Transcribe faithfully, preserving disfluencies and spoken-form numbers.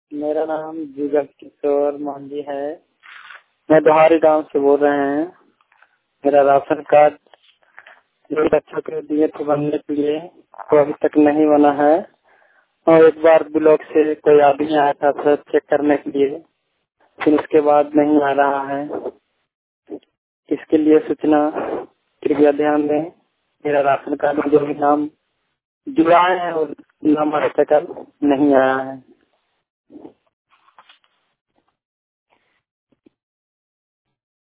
मेरा नाम जुगल किशोर मांझी है। मैं दोहारी गांव से बोल रहे हैं। मेरा राशन कार्ड जो बच्चों के दिए थे बनने के लिए तो अभी तक नहीं बना है और एक बार ब्लॉक से कोई आदमी आया था सर चेक करने के लिए, फिर उसके बाद नहीं आ रहा है। इसके लिए सूचना कृपया ध्यान दें। मेरा राशन कार्ड में जो भी नाम जुड़ाए हैं और नाम अभी तक नहीं आया है।